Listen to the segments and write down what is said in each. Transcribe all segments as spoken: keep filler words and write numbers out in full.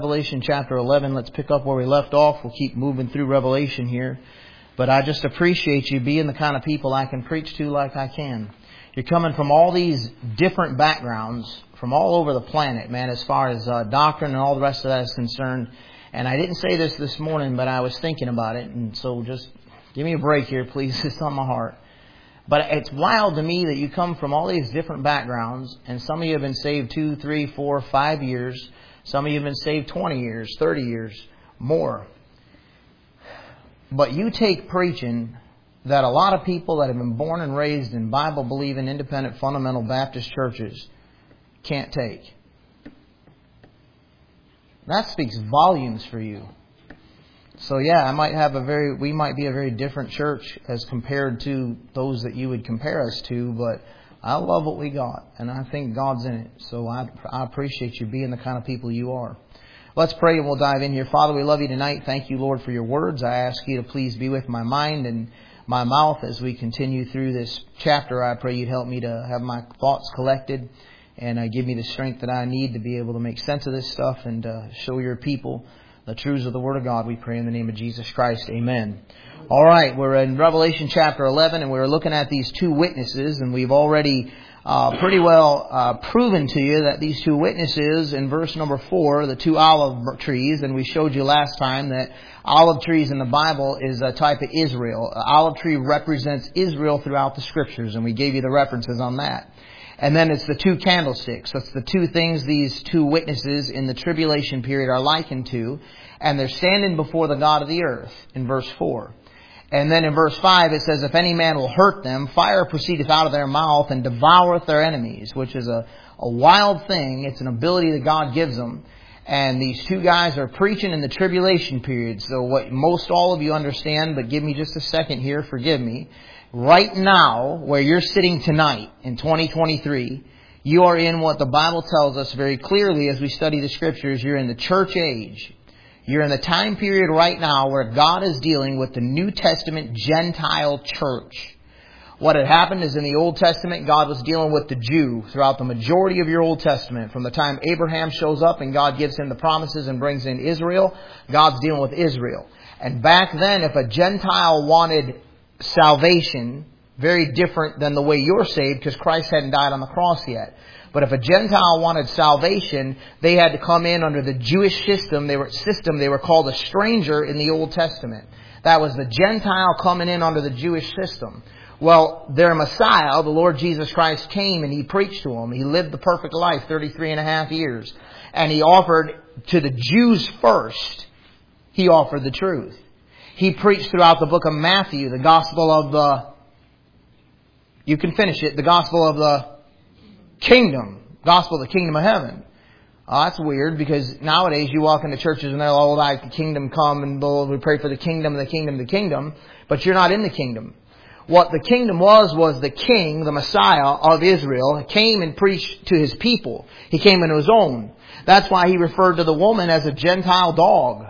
Revelation chapter eleven. Let's pick up where we left off. We'll keep moving through Revelation here. But I just appreciate you being the kind of people I can preach to like I can. You're coming from all these different backgrounds, from all over the planet, man, as far as uh, doctrine and all the rest of that is concerned. And I didn't say this this morning, but I was thinking about it. And so just give me a break here, please. It's on my heart. But it's wild to me that you come from all these different backgrounds, and some of you have been saved two, three, four, five years. Some of you have been saved twenty years, thirty years, more. But you take preaching that a lot of people that have been born and raised in Bible-believing, independent, fundamental Baptist churches can't take. That speaks volumes for you. So yeah, I might have a very, we might be a very different church as compared to those that you would compare us to, but I love what we got, and I think God's in it. So I, I appreciate you being the kind of people you are. Let's pray and we'll dive in here. Father, we love you tonight. Thank you, Lord, for your words. I ask you to please be with my mind and my mouth as we continue through this chapter. I pray you'd help me to have my thoughts collected and uh, give me the strength that I need to be able to make sense of this stuff and uh, show your people the truths of the Word of God. We pray in the name of Jesus Christ. Amen. All right, we're in Revelation chapter eleven, and we're looking at these two witnesses, and we've already uh, pretty well uh, proven to you that these two witnesses in verse number four, the two olive trees, and we showed you last time that olive trees in the Bible is a type of Israel. An olive tree represents Israel throughout the Scriptures, and we gave you the references on that. And then it's the two candlesticks. That's the two things these two witnesses in the tribulation period are likened to. And they're standing before the God of the earth in verse four. And then in verse five it says, if any man will hurt them, fire proceedeth out of their mouth and devoureth their enemies, which is a, a wild thing. It's an ability that God gives them. And these two guys are preaching in the tribulation period. So what most all of you understand, but give me just a second here, forgive me. Right now, where you're sitting tonight in twenty twenty-three, you are in what the Bible tells us very clearly as we study the Scriptures. You're in the church age. You're in the time period right now where God is dealing with the New Testament Gentile church. What had happened is in the Old Testament, God was dealing with the Jew throughout the majority of your Old Testament. From the time Abraham shows up and God gives him the promises and brings in Israel, God's dealing with Israel. And back then, if a Gentile wanted salvation, very different than the way you're saved because Christ hadn't died on the cross yet. But if a Gentile wanted salvation, they had to come in under the Jewish system. They were system. They were called a stranger in the Old Testament. That was the Gentile coming in under the Jewish system. Well, their Messiah, the Lord Jesus Christ, came and He preached to them. He lived the perfect life, thirty-three and a half years. And He offered to the Jews first, He offered the truth. He preached throughout the book of Matthew, the gospel of the, you can finish it, the gospel of the kingdom, gospel of the kingdom of heaven. Oh, that's weird because nowadays you walk into churches and they're all like, the kingdom come and Lord, we pray for the kingdom, the kingdom, the kingdom, but you're not in the kingdom. What the kingdom was, was the king, the Messiah of Israel, came and preached to his people. He came into his own. That's why he referred to the woman as a Gentile dog.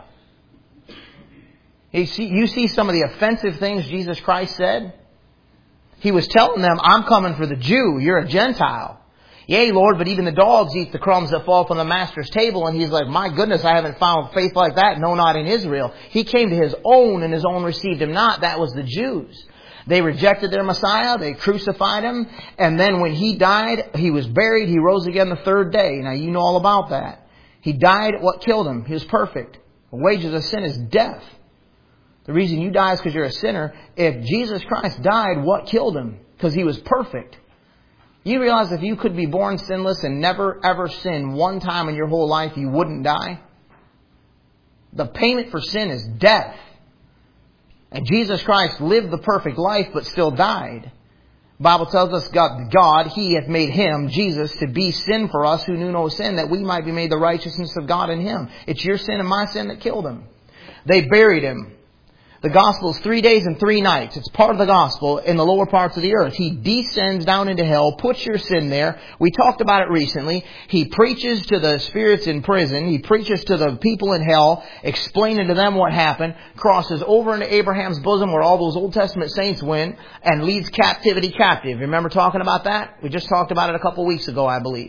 You see, you see some of the offensive things Jesus Christ said? He was telling them, I'm coming for the Jew. You're a Gentile. Yea, Lord, but even the dogs eat the crumbs that fall from the master's table. And He's like, my goodness, I haven't found faith like that. No, not in Israel. He came to His own and His own received Him not. That was the Jews. They rejected their Messiah. They crucified Him. And then when He died, He was buried. He rose again the third day. Now, you know all about that. He died. What killed Him? He was perfect. The wages of sin is death. The reason you die is because you're a sinner. If Jesus Christ died, what killed Him? Because He was perfect. You realize if you could be born sinless and never ever sin one time in your whole life, you wouldn't die? The payment for sin is death. And Jesus Christ lived the perfect life but still died. The Bible tells us God, God, He hath made Him, Jesus, to be sin for us who knew no sin, that we might be made the righteousness of God in Him. It's your sin and my sin that killed Him. They buried Him. The gospel is three days and three nights. It's part of the gospel in the lower parts of the earth. He descends down into hell, puts your sin there. We talked about it recently. He preaches to the spirits in prison. He preaches to the people in hell, explaining to them what happened. Crosses over into Abraham's bosom where all those Old Testament saints went and leads captivity captive. Remember talking about that? We just talked about it a couple weeks ago, I believe.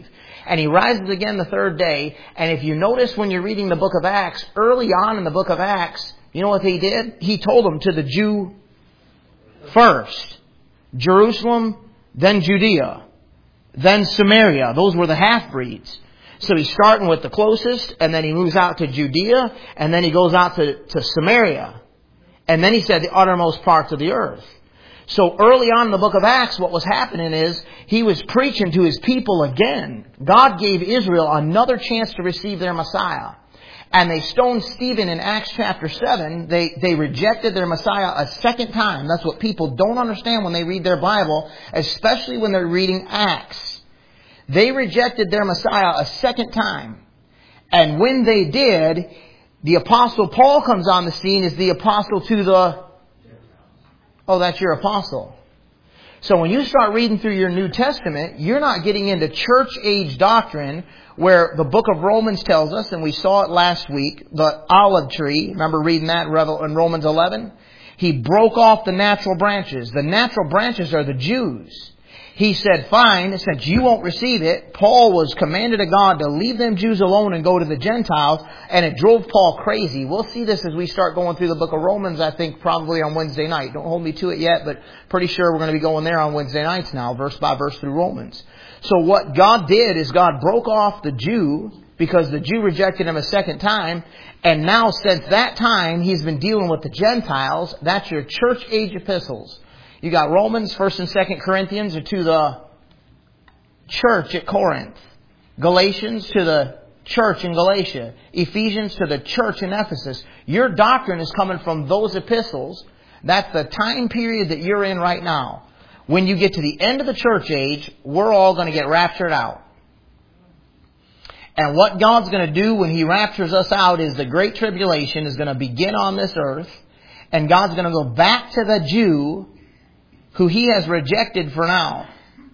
And He rises again the third day. And if you notice when you're reading the book of Acts, early on in the book of Acts, you know what He did? He told them to the Jew first. Jerusalem, then Judea, then Samaria. Those were the half-breeds. So He's starting with the closest, and then He moves out to Judea, and then He goes out to, to Samaria. And then He said the uttermost parts of the earth. So early on in the book of Acts, what was happening is He was preaching to His people again. God gave Israel another chance to receive their Messiah. And they stoned Stephen in Acts chapter seven. They, they rejected their Messiah a second time. That's what people don't understand when they read their Bible, especially when they're reading Acts. They rejected their Messiah a second time. And when they did, the Apostle Paul comes on the scene as the apostle to the... Oh, that's your apostle. So when you start reading through your New Testament, you're not getting into church age doctrine where the book of Romans tells us, and we saw it last week, the olive tree, remember reading that in Romans eleven? He broke off the natural branches. The natural branches are the Jews. He said, fine, since you won't receive it, Paul was commanded of God to leave them Jews alone and go to the Gentiles, and it drove Paul crazy. We'll see this as we start going through the book of Romans, I think, probably on Wednesday night. Don't hold me to it yet, but pretty sure we're going to be going there on Wednesday nights now, verse by verse through Romans. So what God did is God broke off the Jew, because the Jew rejected Him a second time, and now since that time, He's been dealing with the Gentiles. That's your church age epistles. You got Romans, First and Second Corinthians are to the church at Corinth. Galatians to the church in Galatia. Ephesians to the church in Ephesus. Your doctrine is coming from those epistles. That's the time period that you're in right now. When you get to the end of the church age, we're all going to get raptured out. And what God's going to do when He raptures us out is the Great Tribulation is going to begin on this earth. And God's going to go back to the Jew who He has rejected for now.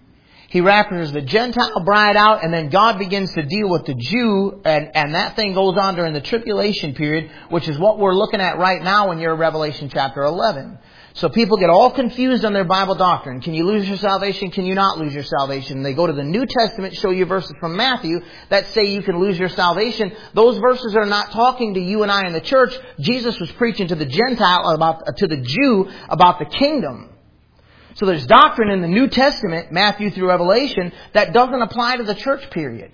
He raptures the Gentile bride out, and then God begins to deal with the Jew, and, and that thing goes on during the tribulation period, which is what we're looking at right now when you're in Revelation chapter eleven. So people get all confused on their Bible doctrine. Can you lose your salvation? Can you not lose your salvation? They go to the New Testament, show you verses from Matthew that say you can lose your salvation. Those verses are not talking to you and I in the church. Jesus was preaching to the Gentile about, to the Jew about the kingdom. So there's doctrine in the New Testament, Matthew through Revelation, that doesn't apply to the church period.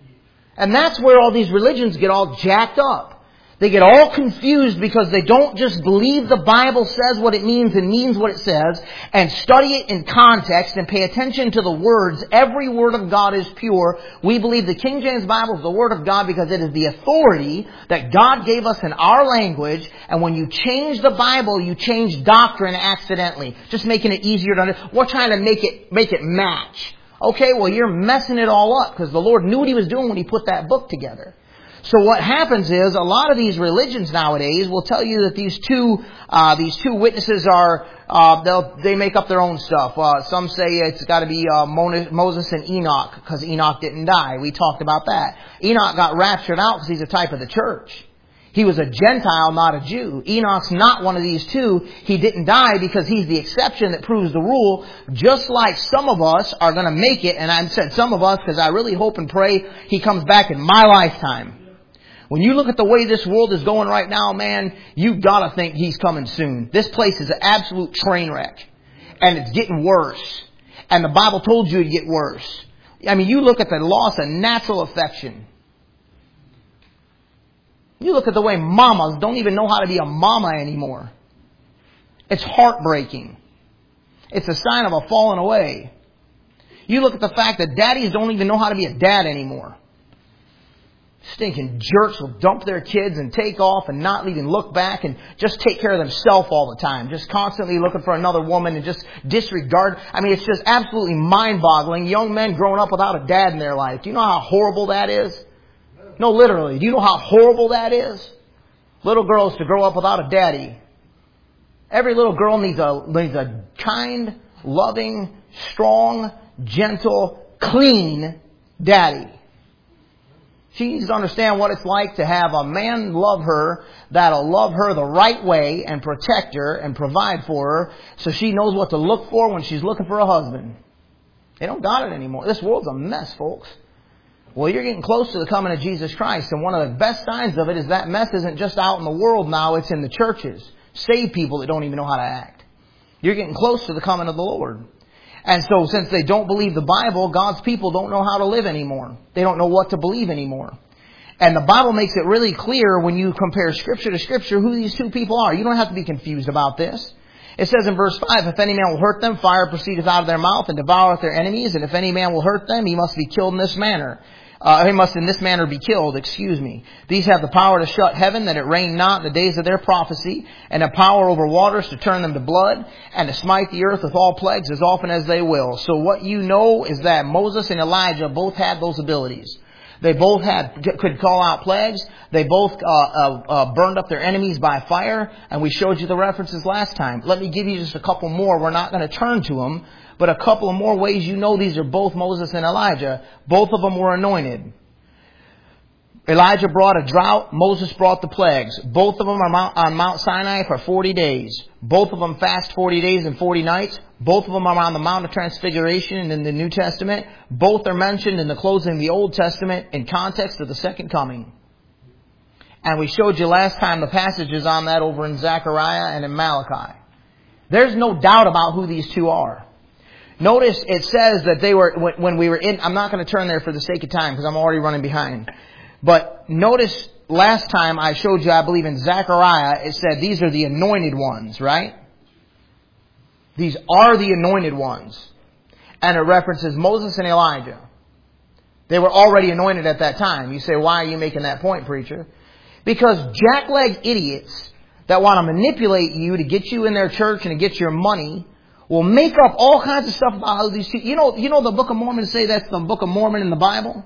And that's where all these religions get all jacked up. They get all confused because they don't just believe the Bible says what it means and means what it says, and study it in context and pay attention to the words. Every word of God is pure. We believe the King James Bible is the Word of God because it is the authority that God gave us in our language. And when you change the Bible, you change doctrine accidentally. Just making it easier to understand. We're trying to make it, make it match. Okay, well, you're messing it all up because the Lord knew what He was doing when He put that book together. So what happens is a lot of these religions nowadays will tell you that these two uh, these two witnesses are uh, they'll they make up their own stuff. Uh, some say it's got to be uh, Moses and Enoch because Enoch didn't die. We talked about that. Enoch got raptured out because he's a type of the church. He was a Gentile, not a Jew. Enoch's not one of these two. He didn't die because he's the exception that proves the rule. Just like some of us are going to make it, and I said some of us because I really hope and pray he comes back in my lifetime. When you look at the way this world is going right now, man, you've got to think He's coming soon. This place is an absolute train wreck. And it's getting worse. And the Bible told you it'd get worse. I mean, you look at the loss of natural affection. You look at the way mamas don't even know how to be a mama anymore. It's heartbreaking. It's a sign of a falling away. You look at the fact that daddies don't even know how to be a dad anymore. Stinking jerks will dump their kids and take off and not even look back and just take care of themselves all the time. Just constantly looking for another woman and just disregard. I mean, it's just absolutely mind-boggling. Young men growing up without a dad in their life. Do you know how horrible that is? No, literally. Do you know how horrible that is? Little girls to grow up without a daddy. Every little girl needs a, needs a kind, loving, strong, gentle, clean daddy. She needs to understand what it's like to have a man love her that'll love her the right way and protect her and provide for her so she knows what to look for when she's looking for a husband. They don't got it anymore. This world's a mess, folks. Well, you're getting close to the coming of Jesus Christ. And one of the best signs of it is that mess isn't just out in the world now. It's in the churches. Saved people that don't even know how to act. You're getting close to the coming of the Lord. And so since they don't believe the Bible, God's people don't know how to live anymore. They don't know what to believe anymore. And the Bible makes it really clear when you compare Scripture to Scripture who these two people are. You don't have to be confused about this. It says in verse five, if any man will hurt them, fire proceedeth out of their mouth and devoureth their enemies. And if any man will hurt them, he must be killed in this manner. Uh, he must in this manner be killed, excuse me. These have the power to shut heaven, that it rain not in the days of their prophecy, and the power over waters to turn them to blood, and to smite the earth with all plagues as often as they will. So what you know is that Moses and Elijah both had those abilities. They both had could call out plagues. They both uh, uh, uh, burned up their enemies by fire. And we showed you the references last time. Let me give you just a couple more. We're not going to turn to them. But a couple of more ways you know these are both Moses and Elijah. Both of them were anointed. Elijah brought a drought. Moses brought the plagues. Both of them are on Mount Sinai for forty days. Both of them fast forty days and forty nights. Both of them are on the Mount of Transfiguration in the New Testament. Both are mentioned in the closing of the Old Testament in context of the second coming. And we showed you last time the passages on that over in Zechariah and in Malachi. There's no doubt about who these two are. Notice it says that they were, when we were in, I'm not going to turn there for the sake of time because I'm already running behind. But notice last time I showed you, I believe in Zechariah, it said these are the anointed ones, right? These are the anointed ones. And it references Moses and Elijah. They were already anointed at that time. You say, why are you making that point, preacher? Because jackleg idiots that want to manipulate you to get you in their church and to get your money will make up all kinds of stuff about how these two... You know, you know the Book of Mormon say that's the Book of Mormon in the Bible?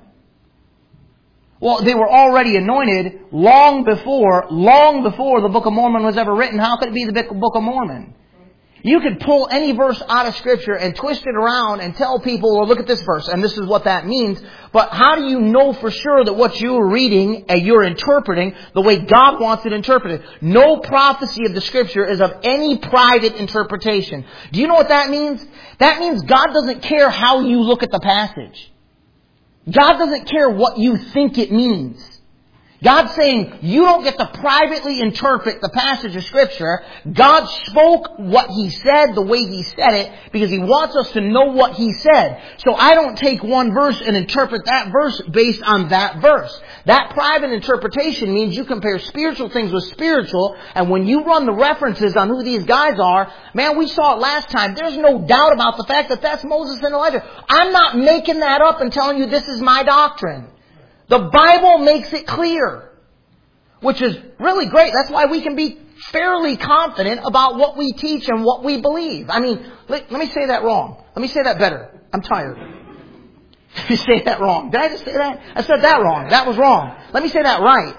Well, they were already anointed long before, long before the Book of Mormon was ever written. How could it be the Book of Mormon? You could pull any verse out of Scripture and twist it around and tell people, well, look at this verse, and this is what that means. But how do you know for sure that what you're reading and you're interpreting the way God wants it interpreted? No prophecy of the Scripture is of any private interpretation. Do you know what that means? That means God doesn't care how you look at the passage. God doesn't care what you think it means. God's saying you don't get to privately interpret the passage of Scripture. God spoke what He said the way He said it because He wants us to know what He said. So I don't take one verse and interpret that verse based on that verse. That private interpretation means you compare spiritual things with spiritual, and when you run the references on who these guys are, man, we saw it last time. There's no doubt about the fact that that's Moses and Elijah. I'm not making that up and telling you this is my doctrine. The Bible makes it clear, which is really great. That's why we can be fairly confident about what we teach and what we believe. I mean, let, let me say that wrong. Let me say that better. I'm tired. Let me say that wrong. Did I just say that? I said that wrong. That was wrong. Let me say that right.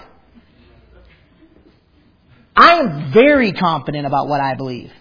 I am very confident about what I believe.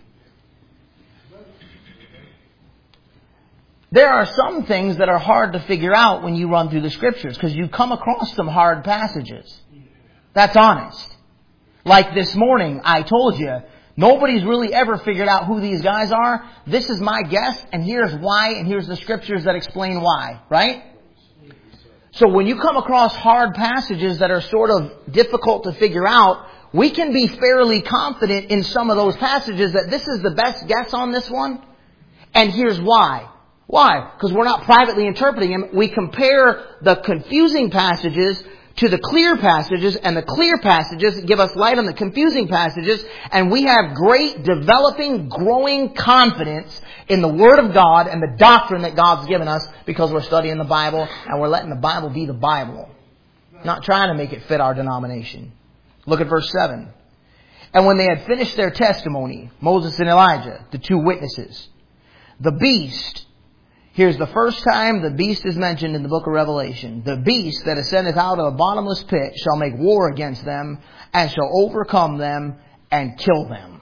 There are some things that are hard to figure out when you run through the Scriptures because you come across some hard passages. That's honest. Like this morning, I told you, nobody's really ever figured out who these guys are. This is my guess, and here's why, and here's the Scriptures that explain why, right? So when you come across hard passages that are sort of difficult to figure out, we can be fairly confident in some of those passages that this is the best guess on this one, and here's why. Why? Because we're not privately interpreting them. We compare the confusing passages to the clear passages, and the clear passages give us light on the confusing passages, and we have great developing, growing confidence in the Word of God and the doctrine that God's given us because we're studying the Bible and we're letting the Bible be the Bible. Not trying to make it fit our denomination. Look at verse seven. And when they had finished their testimony, Moses and Elijah, the two witnesses, the beast... Here's the first time the beast is mentioned in the book of Revelation. The beast that ascendeth out of the bottomless pit shall make war against them and shall overcome them and kill them.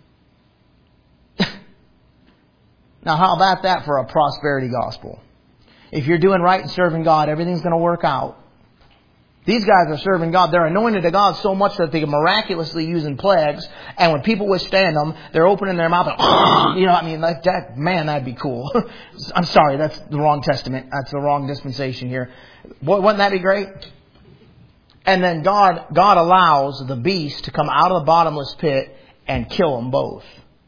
Now, how about that for a prosperity gospel? If you're doing right and serving God, everything's going to work out. These guys are serving God. They're anointed to God so much that they can miraculously using plagues. And when people withstand them, they're opening their mouth and, you know, I mean, like that, man, that'd be cool. I'm sorry, that's the wrong testament. That's the wrong dispensation here. Wouldn't that be great? And then God, God allows the beast to come out of the bottomless pit and kill them both.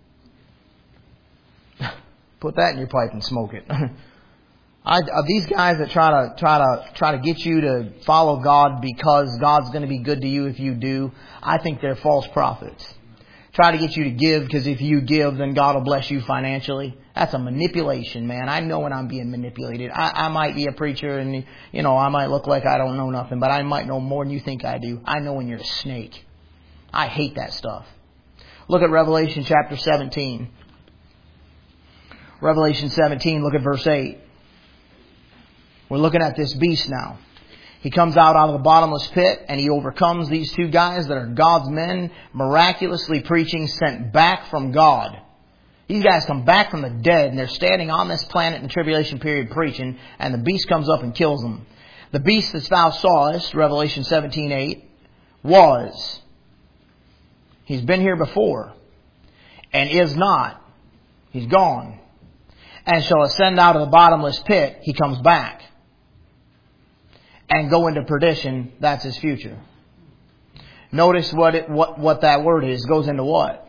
Put that in your pipe and smoke it. I, uh, these guys that try to try to try to get you to follow God because God's going to be good to you if you do, I think they're false prophets. Try to get you to give because if you give, then God will bless you financially. That's a manipulation, man. I know when I'm being manipulated. I, I might be a preacher and, you know, I might look like I don't know nothing, but I might know more than you think I do. I know when you're a snake. I hate that stuff. Look at Revelation chapter seventeen. Revelation seventeen, look at verse eight. We're looking at this beast now. He comes out out of the bottomless pit and he overcomes these two guys that are God's men, miraculously preaching, sent back from God. These guys come back from the dead and they're standing on this planet in the tribulation period preaching, and the beast comes up and kills them. The beast that thou sawest, Revelation seventeen eight, was. He's been here before and is not. He's gone. And shall ascend out of the bottomless pit. He comes back. And go into perdition. That's his future. Notice what it, what what that word is. Goes into what?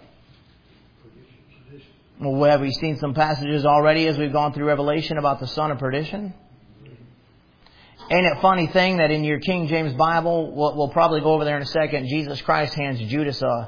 Well, have we seen some passages already as we've gone through Revelation about the son of perdition? Ain't it a funny thing that in your King James Bible, we'll, we'll probably go over there in a second, Jesus Christ hands Judas a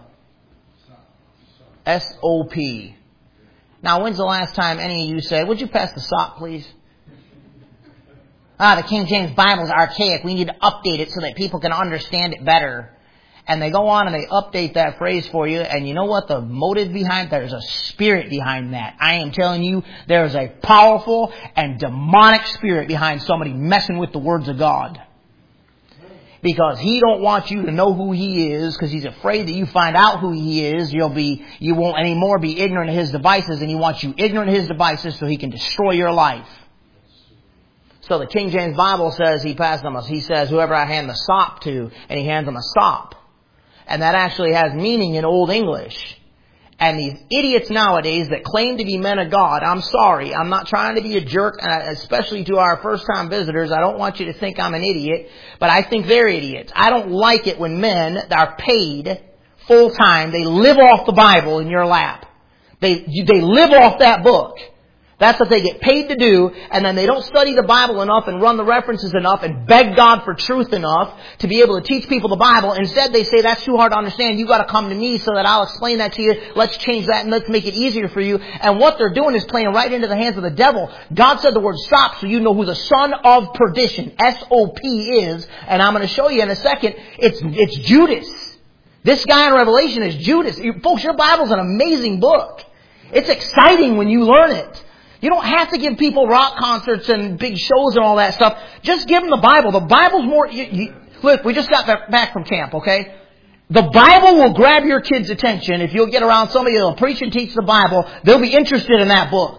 S O P. Now, when's the last time any of you said, would you pass the sop, please? Ah, the King James Bible is archaic. We need to update it so that people can understand it better. And they go on and they update that phrase for you. And you know what the motive behind? There's a spirit behind that. I am telling you, there's a powerful and demonic spirit behind somebody messing with the words of God. Because he don't want you to know who he is, because he's afraid that you find out who he is, you'll be, you won't anymore be ignorant of his devices, and he wants you ignorant of his devices so he can destroy your life. So the King James Bible says he passed them, he says, whoever I hand the sop to, and he hands them a sop. And that actually has meaning in Old English. And these idiots nowadays that claim to be men of God, I'm sorry, I'm not trying to be a jerk, especially to our first-time visitors. I don't want you to think I'm an idiot, but I think they're idiots. I don't like it when men that are paid full-time, they live off the Bible in your lap. They, they live off that book. That's what they get paid to do, and then they don't study the Bible enough and run the references enough and beg God for truth enough to be able to teach people the Bible. Instead, they say, that's too hard to understand. You've got to come to me so that I'll explain that to you. Let's change that and let's make it easier for you. And what they're doing is playing right into the hands of the devil. God said the word stop so you know who the son of perdition, S O P, is. And I'm going to show you in a second. It's, it's Judas. This guy in Revelation is Judas. You, folks, your Bible's an amazing book. It's exciting when you learn it. You don't have to give people rock concerts and big shows and all that stuff. Just give them the Bible. The Bible's more... You, you, look, we just got back from camp, okay? The Bible will grab your kids' attention. If you'll get around somebody that'll preach and teach the Bible, they'll be interested in that book.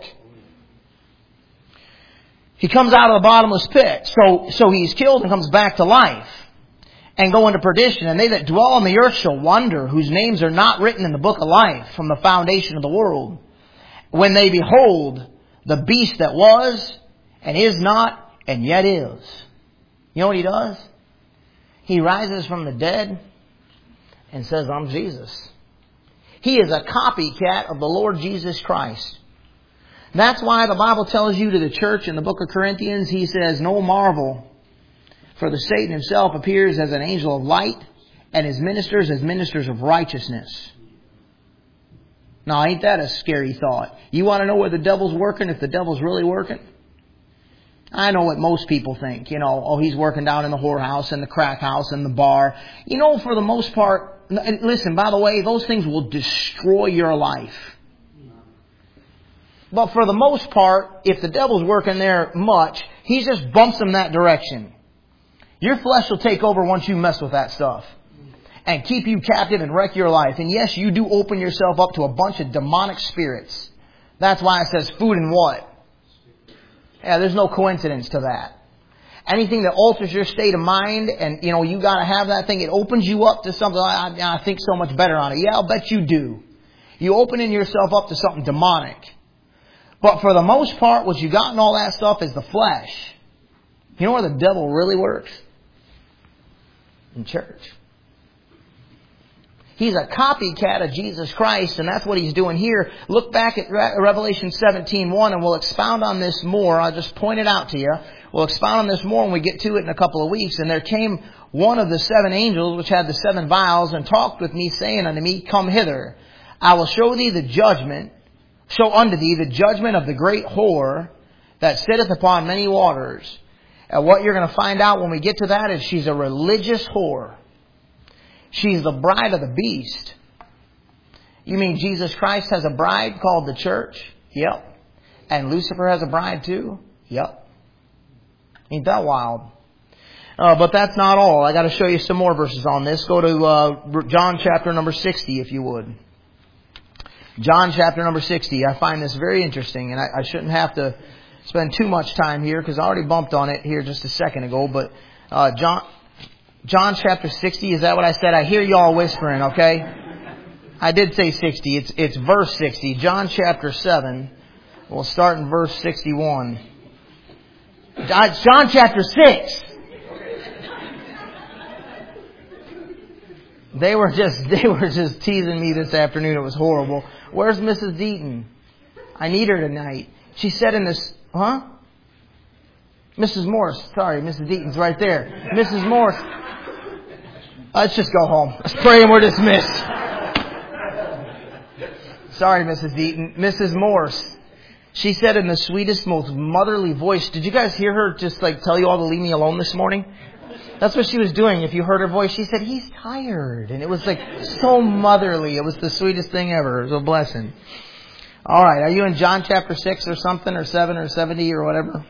He comes out of the bottomless pit. So, so he's killed and comes back to life and go into perdition. And they that dwell on the earth shall wonder, whose names are not written in the book of life from the foundation of the world, when they behold the beast that was, and is not, and yet is. You know what he does? He rises from the dead and says, I'm Jesus. He is a copycat of the Lord Jesus Christ. That's why the Bible tells you to the church in the book of Corinthians, he says, no marvel, for the Satan himself appears as an angel of light, and his ministers as ministers of righteousness. Now, ain't that a scary thought? You want to know where the devil's working, if the devil's really working? I know what most people think. You know, oh, he's working down in the whorehouse and the crack house and the bar. You know, for the most part, listen, by the way, those things will destroy your life. But for the most part, if the devil's working there much, he just bumps them that direction. Your flesh will take over once you mess with that stuff. And keep you captive and wreck your life. And yes, you do open yourself up to a bunch of demonic spirits. That's why it says food and what? Yeah, there's no coincidence to that. anything that alters your state of mind, and you know you got to have that thing, it opens you up to something. I, I think so much better on it. Yeah, I'll bet you do. You opening yourself up to something demonic. But for the most part, what you got in all that stuff is the flesh. You know where the devil really works? In church. He's a copycat of Jesus Christ, and that's what he's doing here. Look back at Revelation seventeen one, and we'll expound on this more. I'll just point it out to you. We'll expound on this more when we get to it in a couple of weeks. And there came one of the seven angels, which had the seven vials, and talked with me, saying unto me, Come hither. I will show thee the judgment, show unto thee the judgment of the great whore that sitteth upon many waters. And what you're going to find out when we get to that is she's a religious whore. She's the bride of the beast. You mean Jesus Christ has a bride called the church? Yep. And Lucifer has a bride too? Yep. Ain't that wild? Uh, but that's not all. I got to show you some more verses on this. Go to uh, John chapter number sixty, if you would. John chapter number sixty. I find this very interesting, and I, I shouldn't have to spend too much time here because I already bumped on it here just a second ago. But uh, John... John chapter sixty, is that what I said? I hear y'all whispering, okay? I did say sixty. It's it's verse sixty. John chapter seven. We'll start in verse sixty-one. John chapter six. They were just they were just teasing me this afternoon. It was horrible. Where's Missus Deaton? I need her tonight. She said in this, huh? Missus Morris. Sorry, Missus Deaton's right there. Missus Morris. Let's just go home. Let's pray and we're dismissed. Sorry, Missus Deaton. Missus Morse. She said in the sweetest, most motherly voice. Did you guys hear her just like tell you all to leave me alone this morning? That's what she was doing. If you heard her voice, she said, he's tired. And it was like so motherly. It was the sweetest thing ever. It was a blessing. All right. Are you in John chapter six or something, or seven or seventy or whatever?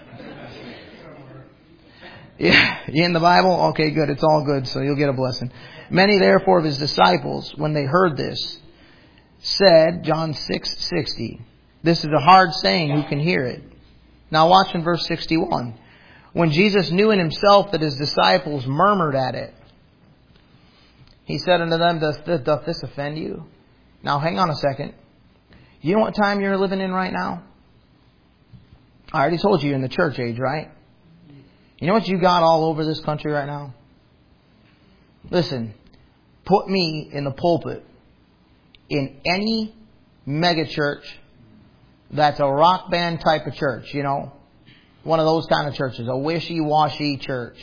Yeah, you in the Bible? Okay, good. It's all good, so you'll get a blessing. Many therefore of his disciples, when they heard this, said, John six sixty, this is a hard saying, who can hear it? Now watch in verse sixty-one. When Jesus knew in himself that his disciples murmured at it, he said unto them, doth, doth this offend you? Now hang on a second. You know what time you're living in right now? I already told you you're in the church age, right? You know what you got all over this country right now? Listen, put me in the pulpit in any mega church that's a rock band type of church, you know, one of those kind of churches, a wishy-washy church.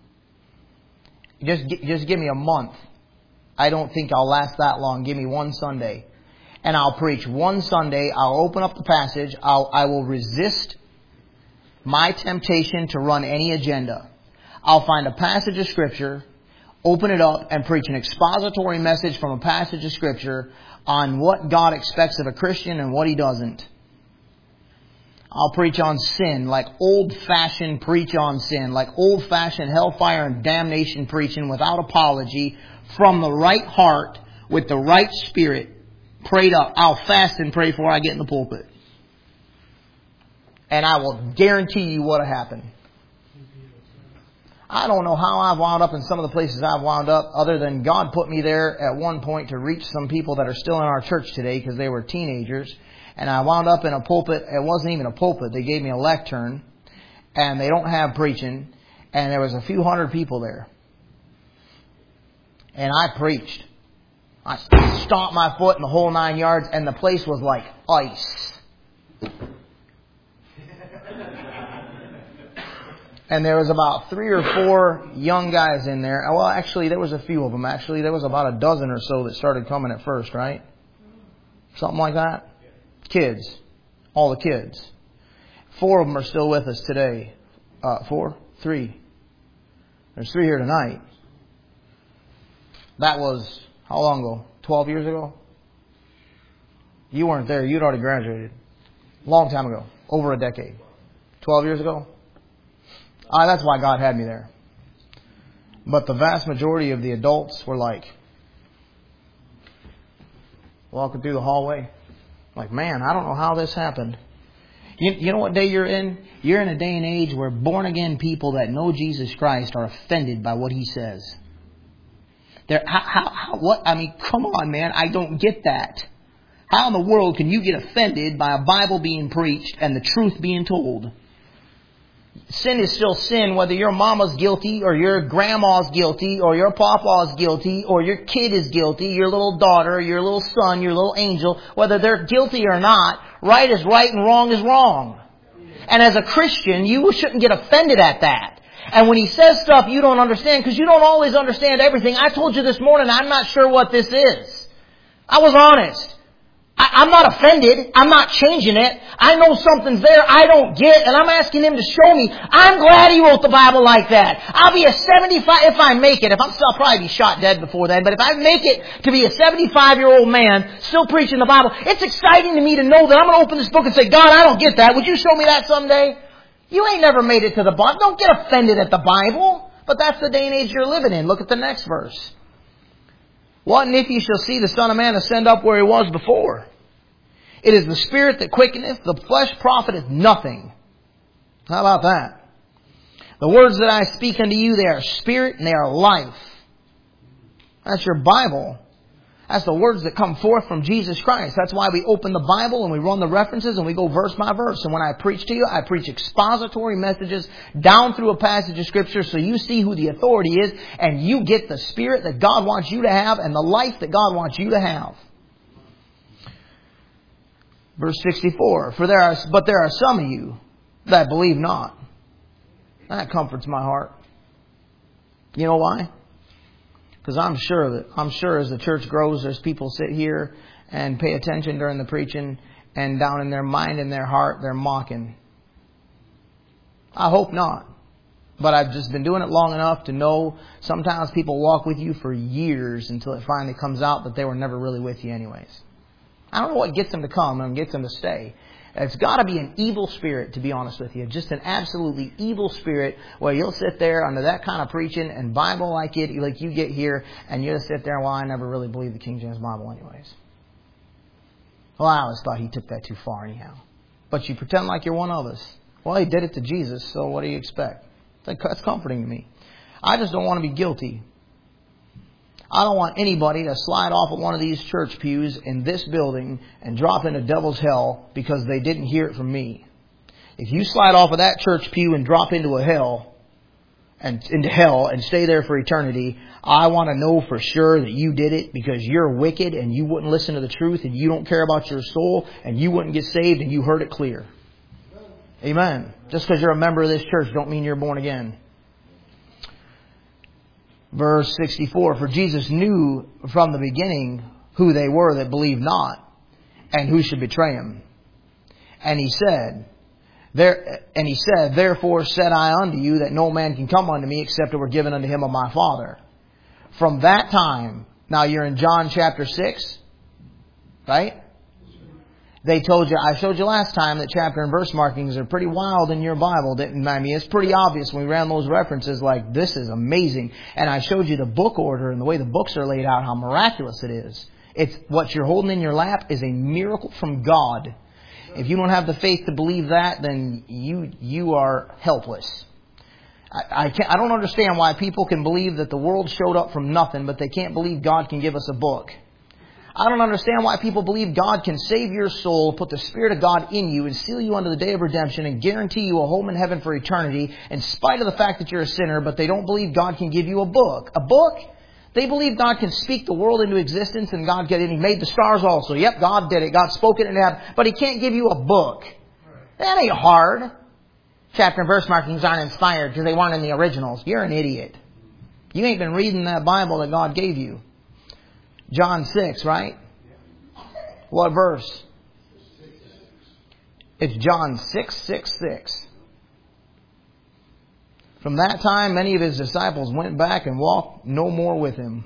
Just, just give me a month. I don't think I'll last that long. Give me one Sunday. And I'll preach one Sunday. I'll open up the passage. I'll, I will resist my temptation to run any agenda. I'll find a passage of Scripture, open it up, and preach an expository message from a passage of Scripture on what God expects of a Christian and what He doesn't. I'll preach on sin, like old-fashioned preach on sin, like old-fashioned hellfire and damnation preaching without apology, from the right heart, with the right spirit, prayed up. I'll fast and pray before I get in the pulpit. And I will guarantee you what'll happen. I don't know how I've wound up in some of the places I've wound up, other than God put me there at one point to reach some people that are still in our church today because they were teenagers. And I wound up in a pulpit. It wasn't even a pulpit. They gave me a lectern. And they don't have preaching. And there was a few hundred people there. And I preached. I stomped my foot in the whole nine yards. And the place was like ice. And there was about three or four young guys in there. Well, actually, there was a few of them. Actually, there was about a dozen or so that started coming at first, right? Something like that. Kids. All the kids. Four of them are still with us today. Uh, four? Three. There's three here tonight. That was, how long ago? Twelve years ago? You weren't there. You'd already graduated. Long time ago. Over a decade. Twelve years ago? Ah, that's why God had me there. But the vast majority of the adults were like, walking through the hallway. Like, man, I don't know how this happened. You, you know what day you're in? You're in a day and age where born-again people that know Jesus Christ are offended by what He says. They're, how, how, how, what? I mean, come on, man. I don't get that. How in the world can you get offended by a Bible being preached and the truth being told? Sin is still sin, whether your mama's guilty or your grandma's guilty or your papa's guilty or your kid is guilty, your little daughter, your little son, your little angel, whether they're guilty or not, right is right and wrong is wrong. And as a Christian, you shouldn't get offended at that. And when He says stuff you don't understand, because you don't always understand everything. I told you this morning, I'm not sure what this is. I was honest. I, I'm not offended. I'm not changing it. I know something's there I don't get, and I'm asking Him to show me. I'm glad He wrote the Bible like that. I'll be a seventy-five, if I make it, if I'm still, I'll probably be shot dead before then, but if I make it to be a seventy-five-year-old man still preaching the Bible, it's exciting to me to know that I'm going to open this book and say, God, I don't get that. Would you show me that someday? You ain't never made it to the Bible. Don't get offended at the Bible. But that's the day and age you're living in. Look at the next verse. What and if ye shall see the Son of Man ascend up where He was before? It is the Spirit that quickeneth, the flesh profiteth nothing. How about that? The words that I speak unto you, they are spirit and they are life. That's your Bible. That's the words that come forth from Jesus Christ. That's why we open the Bible and we run the references and we go verse by verse. And when I preach to you, I preach expository messages down through a passage of Scripture so you see who the authority is and you get the Spirit that God wants you to have and the life that God wants you to have. Verse sixty-four, For there are, but there are some of you that believe not. That comforts my heart. You know why? Because I'm sure that I'm sure as the church grows, there's people sit here and pay attention during the preaching, and down in their mind and their heart, they're mocking. I hope not. But I've just been doing it long enough to know sometimes people walk with you for years until it finally comes out that they were never really with you anyways. I don't know what gets them to come and gets them to stay. It's got to be an evil spirit, to be honest with you. Just an absolutely evil spirit where you'll sit there under that kind of preaching and Bible like it, like you get here, and you'll sit there, well, I never really believed the King James Bible anyways. Well, I always thought he took that too far anyhow. But you pretend like you're one of us. Well, he did it to Jesus, so what do you expect? That's comforting to me. I just don't want to be guilty. I don't want anybody to slide off of one of these church pews in this building and drop into devil's hell because they didn't hear it from me. If you slide off of that church pew and drop into a hell and into hell and stay there for eternity, I want to know for sure that you did it because you're wicked and you wouldn't listen to the truth and you don't care about your soul and you wouldn't get saved and you heard it clear. Amen. Just because you're a member of this church don't mean you're born again. Verse sixty-four, For Jesus knew from the beginning who they were that believed not, and who should betray Him. And He said, there, and He said, Therefore said I unto you that no man can come unto me except it were given unto him of my Father. From that time, now you're in John chapter six, right? They told you, I showed you last time that chapter and verse markings are pretty wild in your Bible, didn't I? mean, it's pretty obvious when we ran those references like, this is amazing. And I showed you the book order and the way the books are laid out, how miraculous it is. It's what you're holding in your lap is a miracle from God. If you don't have the faith to believe that, then you you are helpless. I, I, can't, I don't understand why people can believe that the world showed up from nothing, but they can't believe God can give us a book. I don't understand why people believe God can save your soul, put the Spirit of God in you, and seal you unto the day of redemption, and guarantee you a home in heaven for eternity, in spite of the fact that you're a sinner, but they don't believe God can give you a book. A book? They believe God can speak the world into existence, and God can, and He made the stars also. Yep, God did it. God spoke it into heaven. But He can't give you a book. That ain't hard. Chapter and verse markings aren't inspired because they weren't in the originals. You're an idiot. You ain't been reading that Bible that God gave you. John six, right? What verse? It's John six, six, six. From that time, many of His disciples went back and walked no more with Him.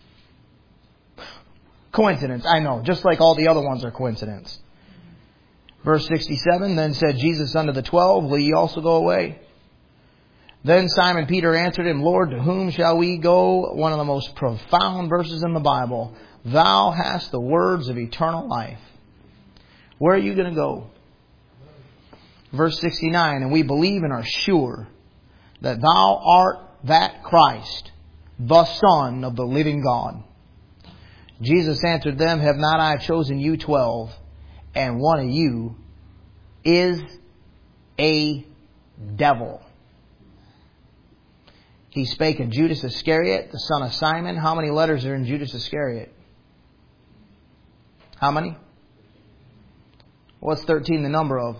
Coincidence, I know. Just like all the other ones are coincidence. Verse sixty-seven, Then said Jesus unto the twelve, Will ye also go away? Then Simon Peter answered Him, Lord, to whom shall we go? One of the most profound verses in the Bible. Thou hast the words of eternal life. Where are you going to go? Verse sixty-nine, and we believe and are sure that thou art that Christ, the Son of the living God. Jesus answered them, have not I chosen you twelve, and one of you is a devil. He spake of Judas Iscariot, the son of Simon. How many letters are in Judas Iscariot? How many? What's thirteen the number of?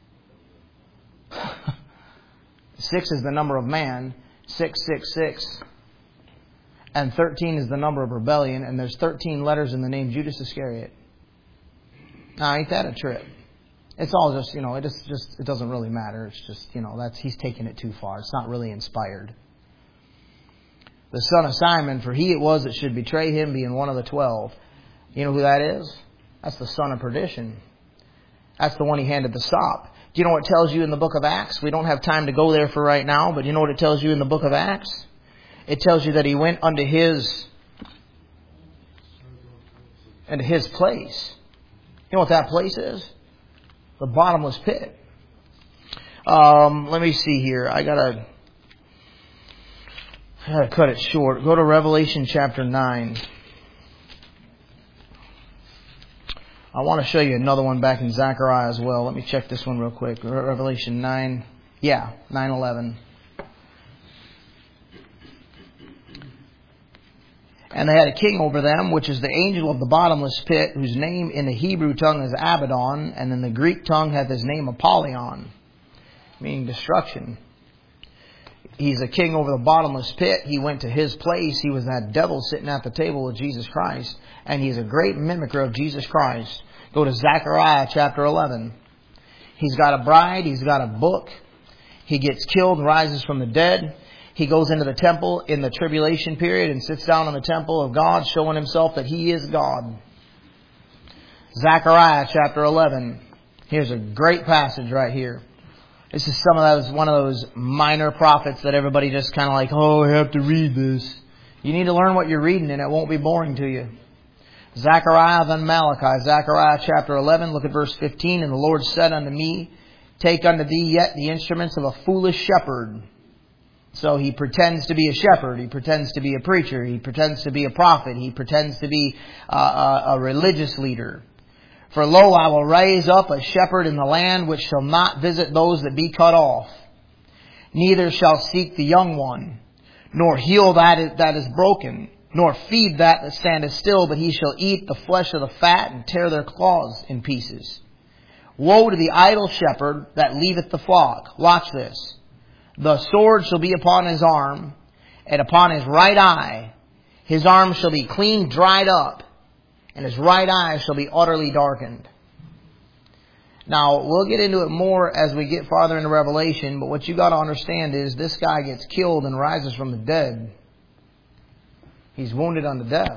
Six is the number of man. Six, six, six. And thirteen is the number of rebellion. And there's thirteen letters in the name Judas Iscariot. Now, ain't that a trip? It's all just, you know, it just, just it doesn't really matter. It's just, you know, that's he's taking it too far. It's not really inspired. The son of Simon, for he it was that should betray him, being one of the twelve. You know who that is? That's the son of perdition. That's the one he handed the stop. Do you know what it tells you in the book of Acts? We don't have time to go there for right now, but you know what it tells you in the book of Acts? It tells you that he went unto his, into his place. You know what that place is? The bottomless pit. Um, let me see here. I gotta, I gotta cut it short. Go to Revelation chapter nine. I want to show you another one back in Zechariah as well. Let me check this one real quick. Revelation nine. Yeah, nine eleven. And they had a king over them, which is the angel of the bottomless pit, whose name in the Hebrew tongue is Abaddon, and in the Greek tongue hath his name Apollyon, meaning destruction. He's a king over the bottomless pit. He went to his place. He was that devil sitting at the table with Jesus Christ. And he's a great mimicker of Jesus Christ. Go to Zechariah chapter eleven. He's got a bride. He's got a book. He gets killed and rises from the dead. He goes into the temple in the tribulation period and sits down in the temple of God, showing himself that he is God. Zechariah chapter eleven. Here's a great passage right here. This is some of those, one of those minor prophets that everybody just kind of like, oh, I have to read this. You need to learn what you're reading and it won't be boring to you. Zechariah, then Malachi. Zechariah chapter eleven, look at verse fifteen. And the Lord said unto me, take unto thee yet the instruments of a foolish shepherd. So he pretends to be a shepherd. He pretends to be a preacher. He pretends to be a prophet. He pretends to be a, a, a religious leader. For lo, I will raise up a shepherd in the land which shall not visit those that be cut off. Neither shall seek the young one, nor heal that that is broken, nor feed that that standeth still, but he shall eat the flesh of the fat and tear their claws in pieces. Woe to the idle shepherd that leaveth the flock. Watch this. The sword shall be upon his arm, and upon his right eye. His arm shall be clean dried up, and his right eye shall be utterly darkened. Now, we'll get into it more as we get farther into Revelation, but what you got to understand is this guy gets killed and rises from the dead. He's wounded unto death.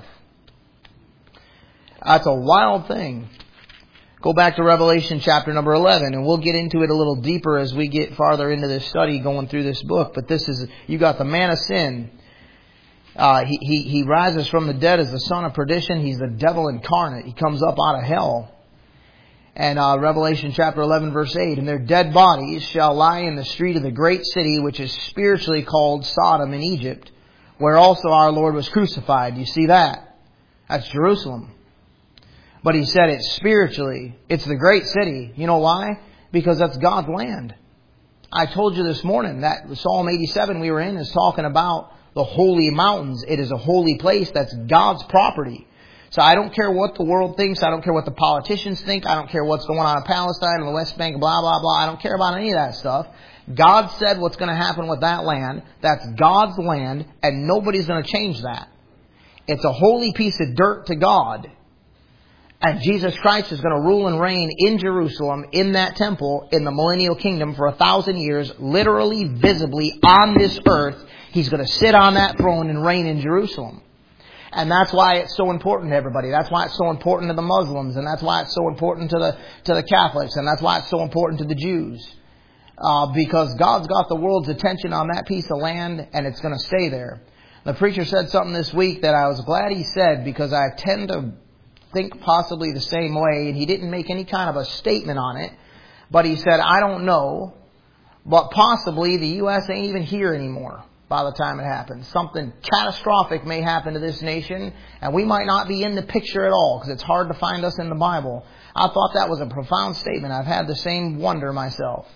That's a wild thing. Go back to Revelation chapter number eleven, and we'll get into it a little deeper as we get farther into this study going through this book. But this is, you got the man of sin. Uh, he, he, he rises from the dead as the son of perdition. He's the devil incarnate. He comes up out of hell. And uh, Revelation chapter eleven verse eight, and their dead bodies shall lie in the street of the great city, which is spiritually called Sodom in Egypt, where also our Lord was crucified. You see that? That's Jerusalem. But he said it's spiritually. It's the great city. You know why? Because that's God's land. I told you this morning that Psalm eighty-seven we were in is talking about the holy mountains. It is a holy place. That's God's property. So I don't care what the world thinks. I don't care what the politicians think. I don't care what's going on in Palestine and the West Bank, blah, blah, blah. I don't care about any of that stuff. God said what's going to happen with that land. That's God's land, and nobody's going to change that. It's a holy piece of dirt to God. And Jesus Christ is going to rule and reign in Jerusalem, in that temple, in the millennial kingdom for a thousand years, literally, visibly, on this earth. He's going to sit on that throne and reign in Jerusalem. And that's why it's so important to everybody. That's why it's so important to the Muslims. And that's why it's so important to the to the Catholics. And that's why it's so important to the Jews. Uh, because God's got the world's attention on that piece of land, and it's going to stay there. The preacher said something this week that I was glad he said, because I tend to think possibly the same way. And he didn't make any kind of a statement on it. But he said, I don't know, but possibly the U S ain't even here anymore by the time it happens. Something catastrophic may happen to this nation, and we might not be in the picture at all, because it's hard to find us in the Bible. I thought that was a profound statement. I've had the same wonder myself.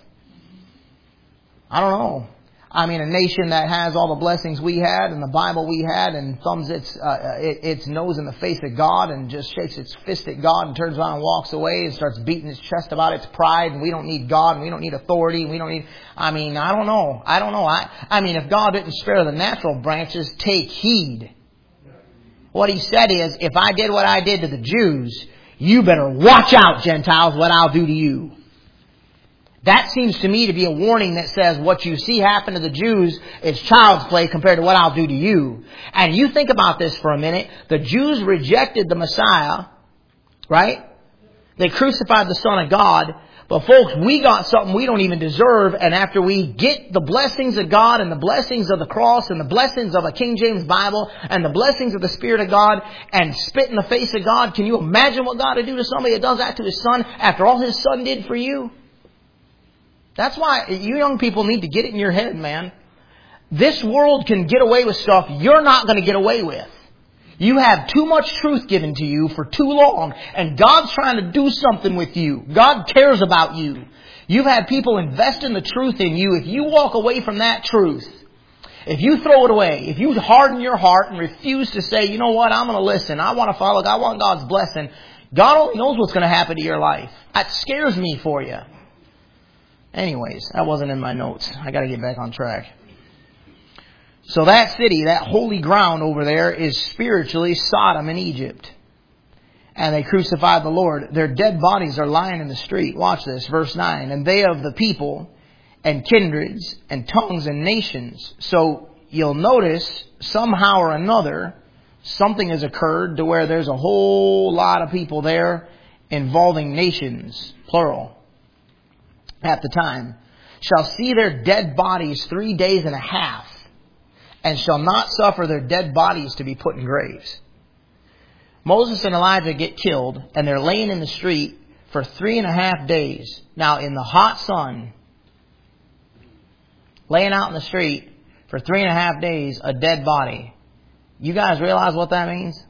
I don't know. I mean, a nation that has all the blessings we had and the Bible we had and thumbs its uh, its nose in the face of God and just shakes its fist at God and turns around and walks away and starts beating its chest about its pride and we don't need God and we don't need authority and we don't need... I mean, I don't know. I don't know. I, I mean, if God didn't spare the natural branches, take heed. What he said is, if I did what I did to the Jews, you better watch out, Gentiles, what I'll do to you. That seems to me to be a warning that says what you see happen to the Jews is child's play compared to what I'll do to you. And you think about this for a minute. The Jews rejected the Messiah, right? They crucified the Son of God. But folks, we got something we don't even deserve. And after we get the blessings of God and the blessings of the cross and the blessings of a King James Bible and the blessings of the Spirit of God and spit in the face of God, can you imagine what God would do to somebody that does that to his Son after all his Son did for you? That's why you young people need to get it in your head, man. This world can get away with stuff you're not going to get away with. You have too much truth given to you for too long, and God's trying to do something with you. God cares about you. You've had people invest in the truth in you. If you walk away from that truth, if you throw it away, if you harden your heart and refuse to say, you know what, I'm going to listen, I want to follow, I want God's blessing, God only knows what's going to happen to your life. That scares me for you. Anyways, that wasn't in my notes. I got to get back on track. So that city, that holy ground over there, is spiritually Sodom in Egypt. And they crucified the Lord. Their dead bodies are lying in the street. Watch this, verse nine. And they of the people and kindreds and tongues and nations. So you'll notice somehow or another something has occurred to where there's a whole lot of people there involving nations, plural. At the time, shall see their dead bodies three days and a half, and shall not suffer their dead bodies to be put in graves. Moses and Elijah get killed, and they're laying in the street for three and a half days. Now, in the hot sun, laying out in the street for three and a half days, a dead body. You guys realize what that means?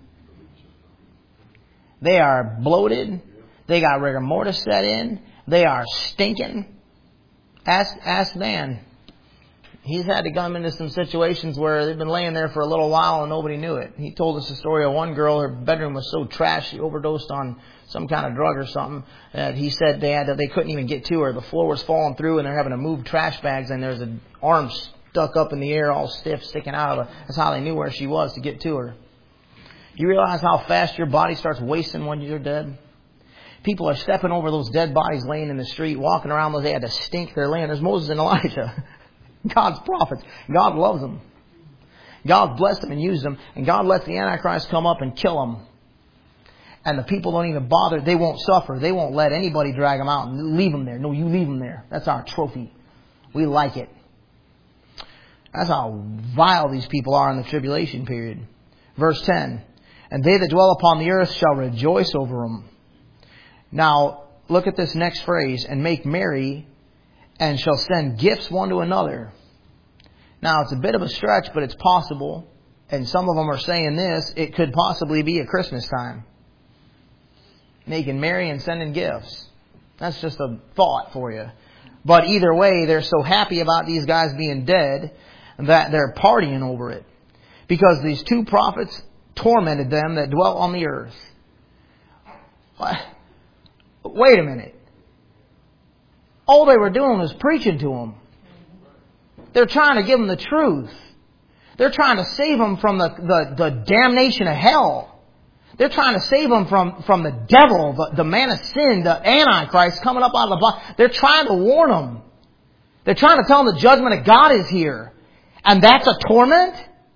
They are bloated. They got rigor mortis set in. They are stinking. Ask, ask Dan. He's had to come into some situations where they've been laying there for a little while and nobody knew it. He told us the story of one girl, her bedroom was so trash, she overdosed on some kind of drug or something. Uh, he said they had to, they couldn't even get to her. The floor was falling through and they're having to move trash bags and there's an arm stuck up in the air all stiff sticking out of her. That's how they knew where she was to get to her. You realize how fast your body starts wasting when you're dead? People are stepping over those dead bodies laying in the street, walking around those. They had to stink their land. There's Moses and Elijah, God's prophets. God loves them. God blessed them and used them. And God lets the Antichrist come up and kill them. And the people don't even bother. They won't suffer. They won't let anybody drag them out and leave them there. No, you leave them there. That's our trophy. We like it. That's how vile these people are in the tribulation period. Verse ten. And they that dwell upon the earth shall rejoice over them. Now, look at this next phrase, and make merry, and shall send gifts one to another. Now, it's a bit of a stretch, but it's possible. And some of them are saying this, it could possibly be at Christmas time. Making merry and sending gifts. That's just a thought for you. But either way, they're so happy about these guys being dead that they're partying over it. Because these two prophets tormented them that dwelt on the earth. What? Wait a minute. All they were doing was preaching to them. They're trying to give them the truth. They're trying to save them from the, the, the damnation of hell. They're trying to save them from, from the devil, the, the man of sin, the Antichrist coming up out of the body. They're trying to warn them. They're trying to tell them the judgment of God is here. And that's a torment?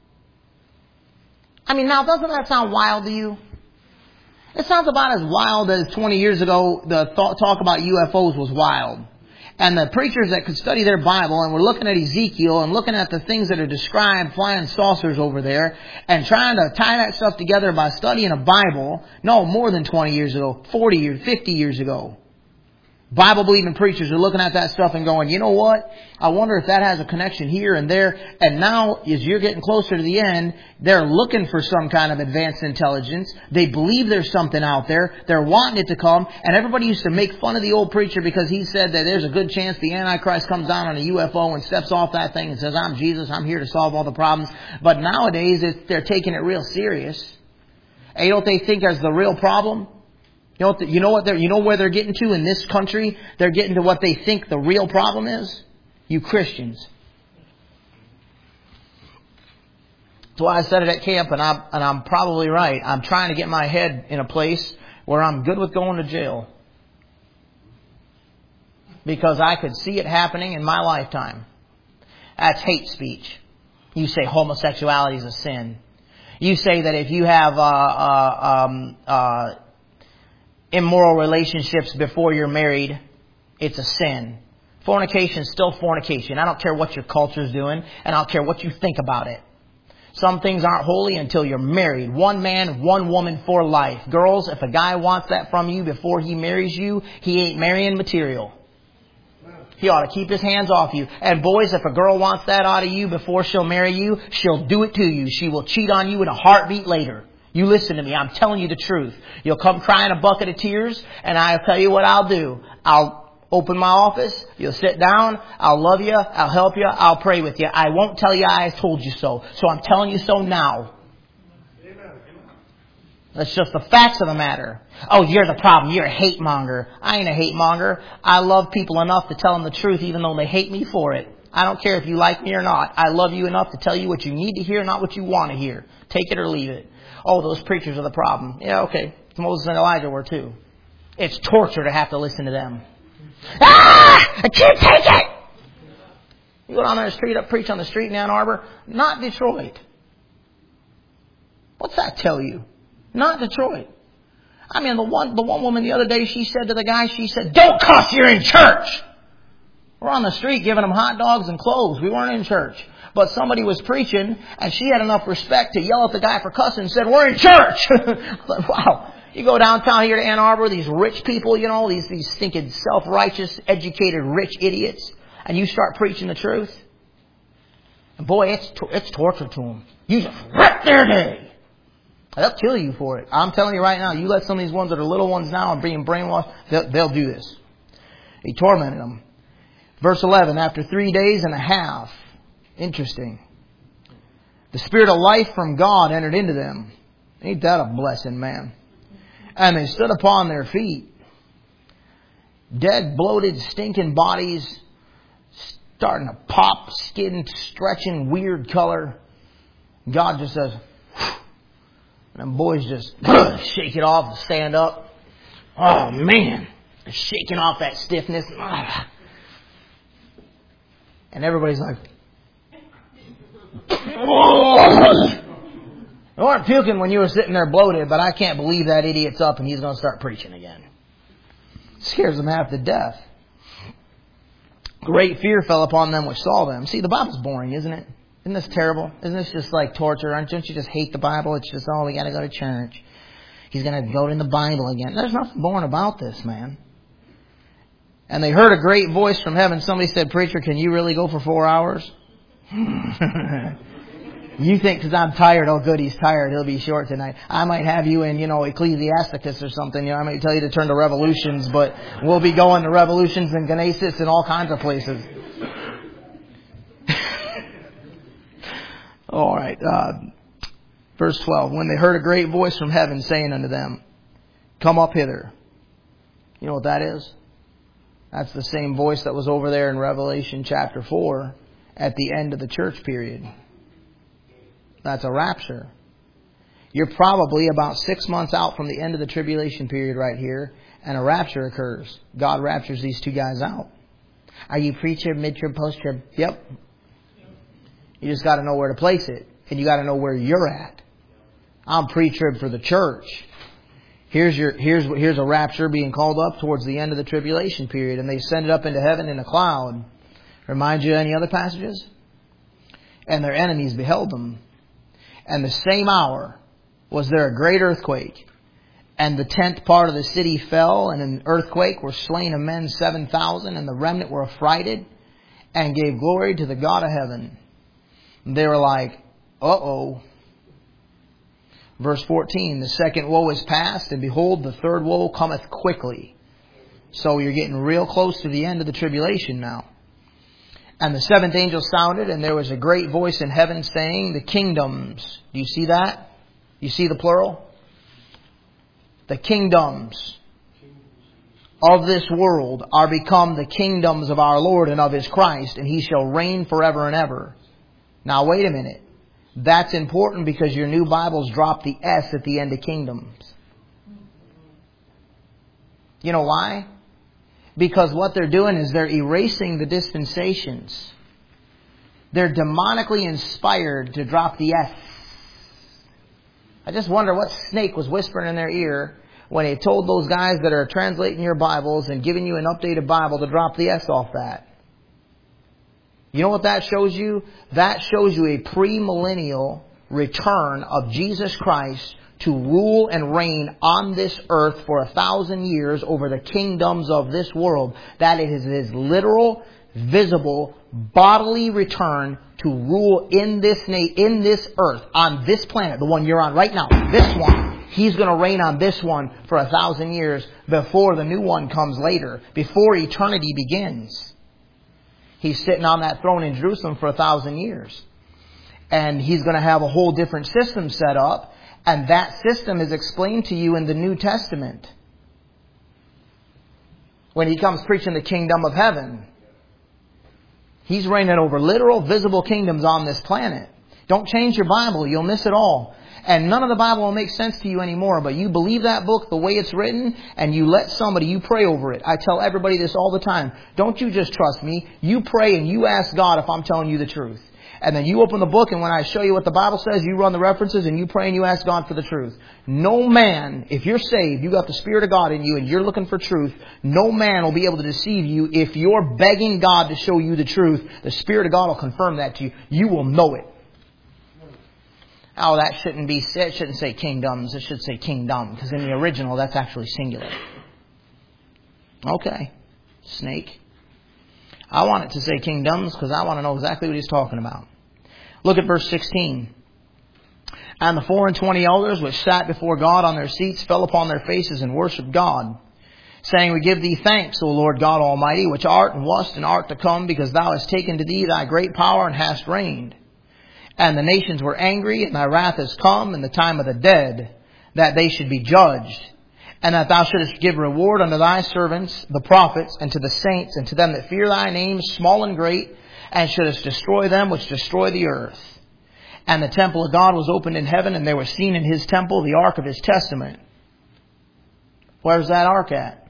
I mean, now doesn't that sound wild to you? It sounds about as wild as twenty years ago the th- talk about U F Os was wild. And the preachers that could study their Bible and were looking at Ezekiel and looking at the things that are described, flying saucers over there, and trying to tie that stuff together by studying a Bible, no, more than twenty years ago, forty years, fifty years ago. Bible-believing preachers are looking at that stuff and going, you know what? I wonder if that has a connection here and there. And now, as you're getting closer to the end, they're looking for some kind of advanced intelligence. They believe there's something out there. They're wanting it to come. And everybody used to make fun of the old preacher because he said that there's a good chance the Antichrist comes down on a U F O and steps off that thing and says, I'm Jesus, I'm here to solve all the problems. But nowadays, it's, they're taking it real serious. And you know what they think is the real problem? You know what, the, you know what they're, you know where they're getting to in this country? They're getting to what they think the real problem is? You Christians. That's why I said it at camp, and I'm, and I'm probably right. I'm trying to get my head in a place where I'm good with going to jail. Because I could see it happening in my lifetime. That's hate speech. You say homosexuality is a sin. You say that if you have uh, uh, um, uh, immoral relationships before you're married, it's a sin. Fornication is still fornication. I don't care what your culture's doing, and I don't care what you think about it. Some things aren't holy until you're married. One man, one woman for life. Girls, if a guy wants that from you before he marries you, he ain't marrying material. He ought to keep his hands off you. And boys, if a girl wants that out of you before she'll marry you, she'll do it to you. She will cheat on you in a heartbeat later. You listen to me. I'm telling you the truth. You'll come crying a bucket of tears, and I'll tell you what I'll do. I'll open my office. You'll sit down. I'll love you. I'll help you. I'll pray with you. I won't tell you I told you so. So I'm telling you so now. That's just the facts of the matter. Oh, you're the problem. You're a hate monger. I ain't a hate monger. I love people enough to tell them the truth even though they hate me for it. I don't care if you like me or not. I love you enough to tell you what you need to hear, not what you want to hear. Take it or leave it. Oh, those preachers are the problem. Yeah, okay. Moses and Elijah were too. It's torture to have to listen to them. Ah! I can't take it! You go down there the street up, preach on the street in Ann Arbor. Not Detroit. What's that tell you? Not Detroit. I mean, the one the one woman the other day, she said to the guy, she said, don't cuss, you're in church. We're on the street giving them hot dogs and clothes. We weren't in church. But somebody was preaching, and she had enough respect to yell at the guy for cussing and said, we're in church. I thought, wow. You go downtown here to Ann Arbor, these rich people, you know, these, these stinking self-righteous, educated, rich idiots, and you start preaching the truth. And boy, it's it's torture to them. You just wreck their day. They'll kill you for it. I'm telling you right now, you let some of these ones that are little ones now and being brainwashed, they'll, they'll do this. He tormented them. Verse eleven, after three days and a half, interesting, the Spirit of life from God entered into them. Ain't that a blessing, man? And they stood upon their feet. Dead, bloated, stinking bodies, starting to pop, skin stretching, weird color. God just says, and them boys just shake it off and stand up. Oh, man. They're shaking off that stiffness. And everybody's like, you weren't puking when you were sitting there bloated, but I can't believe that idiot's up and he's going to start preaching again. It scares them half to death. Great fear fell upon them which saw them. See, the Bible's boring, isn't it? Isn't this terrible? Isn't this just like torture? Don't you just hate the Bible? It's just, oh, we got to go to church. He's going to go in the Bible again. There's nothing boring about this, man. And they heard a great voice from heaven. Somebody said, preacher, can you really go for four hours? You think because I'm tired, oh good, he's tired, he'll be short tonight. I might have you in, you know, Ecclesiasticus or something. You know, I might tell you to turn to Revolutions, but we'll be going to Revolutions and Genesis and all kinds of places. All right. Uh, verse twelve. When they heard a great voice from heaven saying unto them, come up hither. You know what that is? That's the same voice that was over there in Revelation chapter four at the end of the church period. That's a rapture. You're probably about six months out from the end of the tribulation period right here, and a rapture occurs. God raptures these two guys out. Are you pre-trib, mid-trib, post-trib? Yep. You just got to know where to place it, and you got to know where you're at. I'm pre-trib for the church. Here's your here's here's a rapture being called up towards the end of the tribulation period, and they send it up into heaven in a cloud. Remind you of any other passages? And their enemies beheld them. And the same hour was there a great earthquake, And the tenth part of the city fell, and in an earthquake were slain of men seven thousand, and the remnant were affrighted, and gave glory to the God of heaven. And they were like, uh-oh. Verse fourteen, the second woe is past, and behold, the third woe cometh quickly. So you're getting real close to the end of the tribulation now. And the seventh angel sounded, and there was a great voice in heaven saying, the kingdoms. Do you see that? You see the plural? The kingdoms of this world are become the kingdoms of our Lord and of His Christ, and He shall reign forever and ever. Now wait a minute. That's important because your new Bibles drop the S at the end of kingdoms. You know why? Because what they're doing is they're erasing the dispensations. They're demonically inspired to drop the S. I just wonder what snake was whispering in their ear when he told those guys that are translating your Bibles and giving you an updated Bible to drop the S off that. You know what that shows you? That shows you a premillennial return of Jesus Christ to rule and reign on this earth for a thousand years over the kingdoms of this world. That it is His literal, visible, bodily return to rule in this na- in this earth, on this planet, the one you're on right now, this one. He's going to reign on this one for a thousand years before the new one comes later, before eternity begins. He's sitting on that throne in Jerusalem for a thousand years. And He's going to have a whole different system set up. And that system is explained to you in the New Testament. When He comes preaching the kingdom of heaven. He's reigning over literal, visible kingdoms on this planet. Don't change your Bible. You'll miss it all. And none of the Bible will make sense to you anymore. But you believe that book the way it's written, and you let somebody, you pray over it. I tell everybody this all the time. Don't you just trust me. You pray and you ask God if I'm telling you the truth. And then you open the book, and when I show you what the Bible says, you run the references, and you pray and you ask God for the truth. No man, if you're saved, you got the Spirit of God in you, and you're looking for truth, no man will be able to deceive you. If you're begging God to show you the truth, the Spirit of God will confirm that to you. You will know it. Oh, that shouldn't be said. It shouldn't say kingdoms. It should say kingdom. Because in the original, that's actually singular. Okay. Snake. I want it to say kingdoms because I want to know exactly what he's talking about. Look at verse sixteen. And the four and twenty elders which sat before God on their seats fell upon their faces and worshipped God, saying, We give Thee thanks, O Lord God Almighty, which art and wast and art to come, because Thou hast taken to Thee Thy great power and hast reigned. And the nations were angry, and Thy wrath is come in the time of the dead, that they should be judged. And that Thou shouldest give reward unto Thy servants, the prophets, and to the saints, and to them that fear Thy name, small and great, and shouldest destroy them which destroy the earth. And the temple of God was opened in heaven, and there was seen in His temple the ark of His testament. Where's that ark at?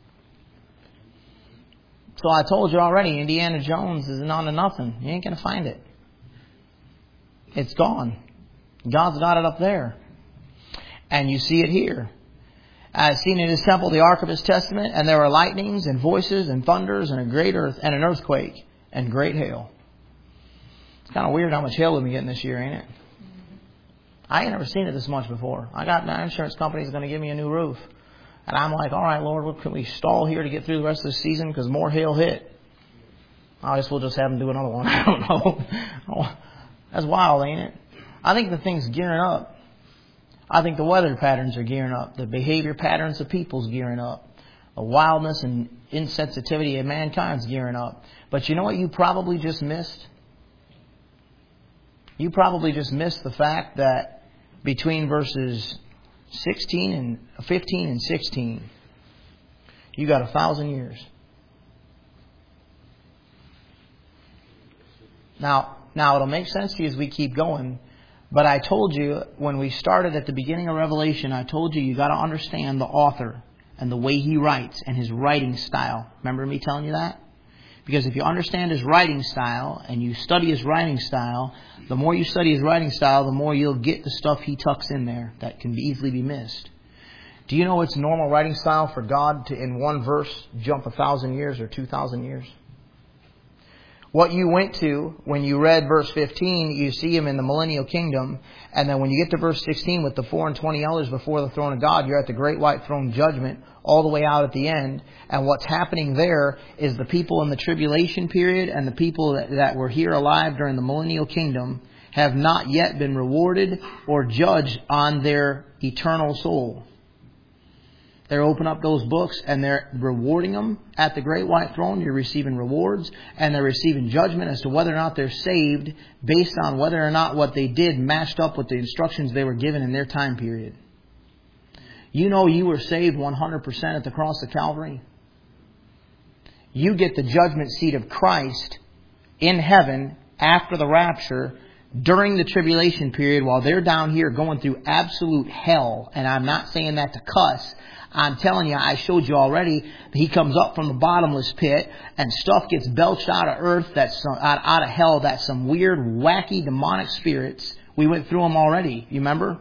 So I told you already, Indiana Jones is on to nothing. You ain't going to find it. It's gone. God's got it up there. And you see it here. I have seen in His temple the ark of His testament, and there were lightnings and voices and thunders and a great earth and an earthquake and great hail. It's kind of weird how much hail we've been getting this year, ain't it? I ain't never seen it this much before. I got my insurance company's going to give me a new roof. And I'm like, all right, Lord, what can we stall here to get through the rest of the season? Because more hail hit. I guess we'll just have them do another one. I don't know. That's wild, ain't it? I think the thing's gearing up. I think the weather patterns are gearing up. The behavior patterns of people's gearing up. The wildness and insensitivity of mankind's gearing up. But you know what you probably just missed? You probably just missed the fact that between verses sixteen and fifteen and sixteen, you got a thousand years. Now, now it'll make sense to you as we keep going. But I told you when we started at the beginning of Revelation, I told you you got to understand the author and the way he writes and his writing style. Remember me telling you that? Because if you understand his writing style and you study his writing style, the more you study his writing style, the more you'll get the stuff he tucks in there that can easily be missed. Do you know it's normal writing style for God to, in one verse, jump a thousand years or two thousand years? What you went to when you read verse fifteen, you see Him in the millennial kingdom. And then when you get to verse sixteen with the four and twenty elders before the throne of God, you're at the great white throne judgment all the way out at the end. And what's happening there is the people in the tribulation period and the people that, that were here alive during the millennial kingdom have not yet been rewarded or judged on their eternal soul. They're opening up those books and they're rewarding them at the great white throne. You're receiving rewards and they're receiving judgment as to whether or not they're saved based on whether or not what they did matched up with the instructions they were given in their time period. You know you were saved one hundred percent at the cross of Calvary. You get the judgment seat of Christ in heaven after the rapture during the tribulation period while they're down here going through absolute hell. And I'm not saying that to cuss. I'm telling you, I showed you already, He comes up from the bottomless pit and stuff gets belched out of earth, that's some, out, out of hell, that's some weird, wacky, demonic spirits. We went through them already, you remember?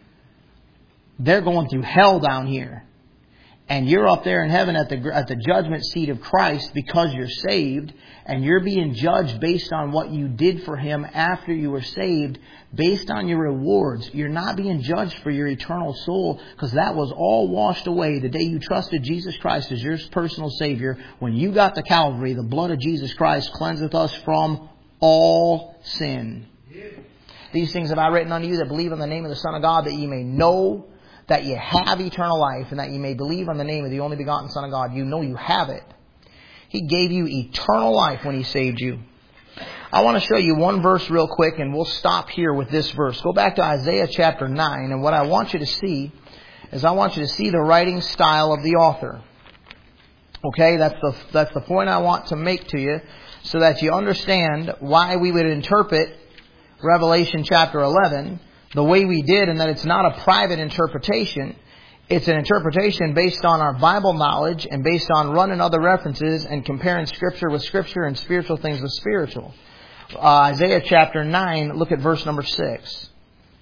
They're going through hell down here. And you're up there in heaven at the at the judgment seat of Christ because you're saved. And you're being judged based on what you did for Him after you were saved. Based on your rewards. You're not being judged for your eternal soul. Because that was all washed away the day you trusted Jesus Christ as your personal Savior. When you got to Calvary, the blood of Jesus Christ cleanseth us from all sin. These things have I written unto you that believe in the name of the Son of God, that ye may know that you have eternal life, and that you may believe on the name of the only begotten Son of God. You know you have it. He gave you eternal life when He saved you. I want to show you one verse real quick, and we'll stop here with this verse. Go back to Isaiah chapter nine, and what I want you to see is I want you to see the writing style of the author. Okay, that's the that's the point I want to make to you, so that you understand why we would interpret Revelation chapter eleven the way we did, and that it's not a private interpretation. It's an interpretation based on our Bible knowledge and based on running other references and comparing Scripture with Scripture and spiritual things with spiritual. Uh, Isaiah chapter nine, look at verse number six.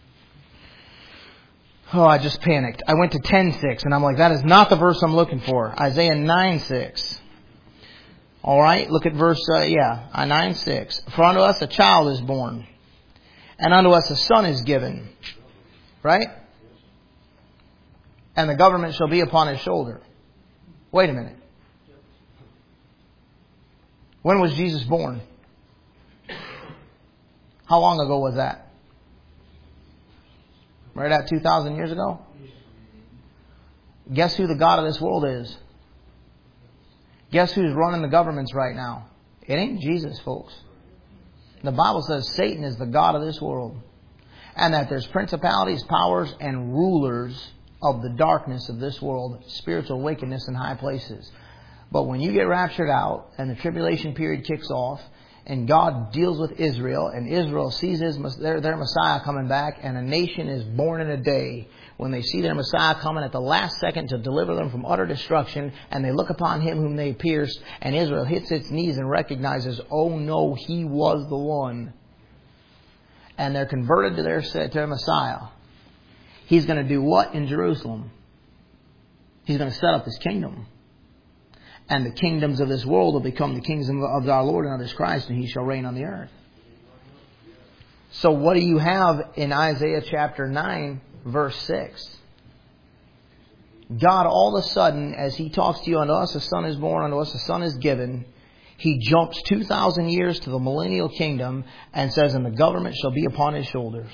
Oh, I just panicked. I went to ten six, and I'm like, that is not the verse I'm looking for. Isaiah nine six. All right, look at verse, uh, yeah, nine six. For unto us a child is born, and unto us a son is given. Right? And the government shall be upon His shoulder. Wait a minute. When was Jesus born? How long ago was that? Right at two thousand years ago? Guess who the God of this world is? Guess who's running the governments right now? It ain't Jesus, folks. The Bible says Satan is the God of this world. And that there's principalities, powers, and rulers of the darkness of this world, spiritual wickedness in high places. But when you get raptured out and the tribulation period kicks off and God deals with Israel and Israel sees his, their, their Messiah coming back, and a nation is born in a day when they see their Messiah coming at the last second to deliver them from utter destruction, and they look upon Him whom they pierced, and Israel hits its knees and recognizes, oh no, He was the one. And they're converted to their, to their Messiah. He's going to do what in Jerusalem? He's going to set up His kingdom. And the kingdoms of this world will become the kingdoms of our Lord and of His Christ, and He shall reign on the earth. So what do you have in Isaiah chapter nine, verse six? God all of a sudden, as He talks to you, unto us a son is born, unto us a son is given, He jumps two thousand years to the millennial kingdom and says, and the government shall be upon His shoulders.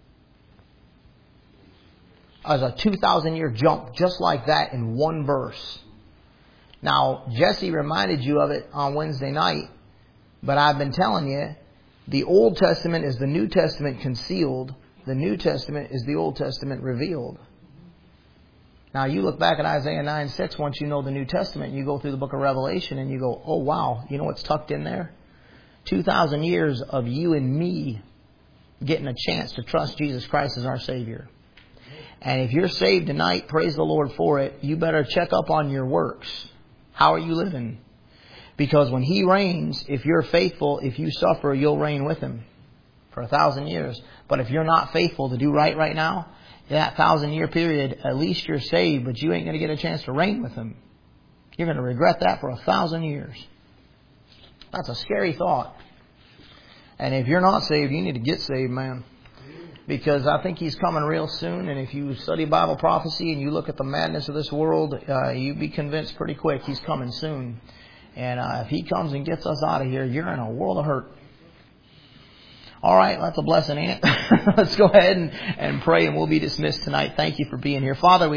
As a two thousand year jump just like that in one verse. Now, Jesse reminded you of it on Wednesday night, but I've been telling you, the Old Testament is the New Testament concealed. The New Testament is the Old Testament revealed. Now, you look back at Isaiah nine six, once you know the New Testament, and you go through the book of Revelation, and you go, oh wow, you know what's tucked in there? two thousand years of you and me getting a chance to trust Jesus Christ as our Savior. And if you're saved tonight, praise the Lord for it, you better check up on your works. How are you living? Because when He reigns, if you're faithful, if you suffer, you'll reign with Him for a thousand years. But if you're not faithful to do right right now, in that thousand year period, at least you're saved, but you ain't going to get a chance to reign with Him. You're going to regret that for a thousand years. That's a scary thought. And if you're not saved, you need to get saved, man. Because I think He's coming real soon. And if you study Bible prophecy and you look at the madness of this world, uh, you'd be convinced pretty quick He's coming soon. And uh, if He comes and gets us out of here, you're in a world of hurt. All right, that's a blessing, ain't it? Let's go ahead and, and pray, and we'll be dismissed tonight. Thank you for being here. Father, we